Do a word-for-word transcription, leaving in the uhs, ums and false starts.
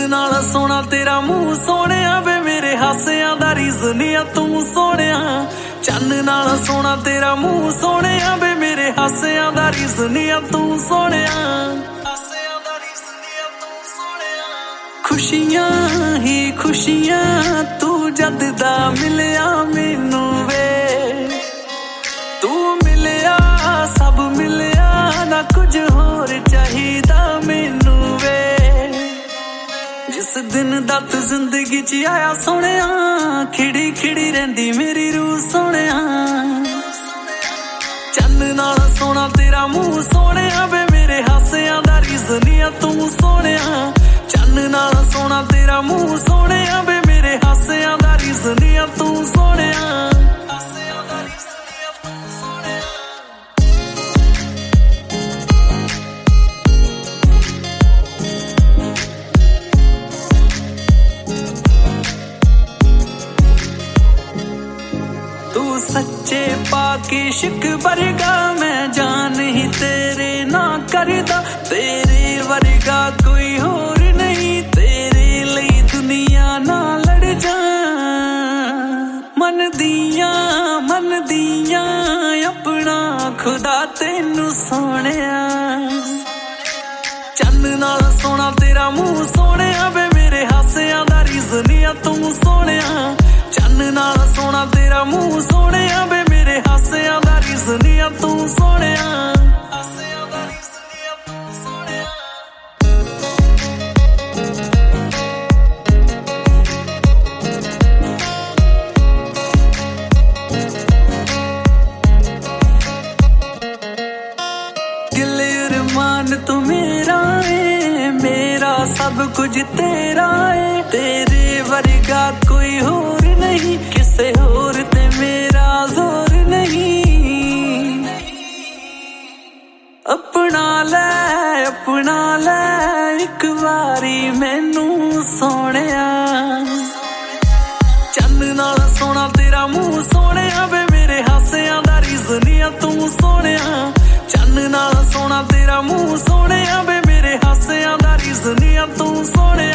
नाल सोना तेरा मुंह सोहणिया वे मेरे हासियां दा रीज़न आ तू सोहणिया चन्न नाल सोना तेरा मुंह सोहणिया वे मेरे हासियां दा रीज़न आ तू सोहणिया हासियां दा रीज़न आ तू सोहणिया खुशियां ही खुशियां तू जद दा मिलिया मैनू वे तू मिलिया सब मिलिया ना कुछ होर चाहिदा मैनू वे जिस दिन दा तू जिंदगी च आया सोहणिया खिड़ी खिड़ी रहिंदी मेरी रूह सोहणिया चन्न नाल सोना तेरा मुंह सोहणिया वे मेरे हासियां दा रीज़न आ तू सोहणिया चन्न नाल सोना तेरा मुंह सोहणिया वे मेरे हासियां दा रीज़न आ तू सोहणिया हासियां दा रीज़न आ तू सोहणिया तू सच्चे पाके इश्क वर्गा मैं जान ही तेरे ना करदा तेरे वर्गा कोई होर नहीं तेरे लिए दुनिया ना लड़ जा मन दिया मन दिया अपना खुदा तेनू सोहणिया चन्न नाल सोना तेरा मुंह सोहणिया वे मेरे हासियां दा रीज़न आ तू सोहणिया चन्न नाल सोना तेरा मुंह सोहणिया वे मेरे हासियां दा रीज़न आ तू सोहणिया हासियां दा रीज़न आ तू सोहणिया दिल अरमान तू मेरा है मेरा सब कुछ तेरा है तेरे वर्गा कोई होर नहीं किसे होर ते मेरा जोर नहीं अपना ले अपना ले एक बारी मैनू सोहणिया चन्न नाल सोना तेरा मुंह सोहणिया वे मेरे हासियां दा रीज़न आ तू सोहणिया चन्न नाल सोना तेरा मुंह सोहणिया वे मेरे हासियां दा रीज़न आ तू सोहणिया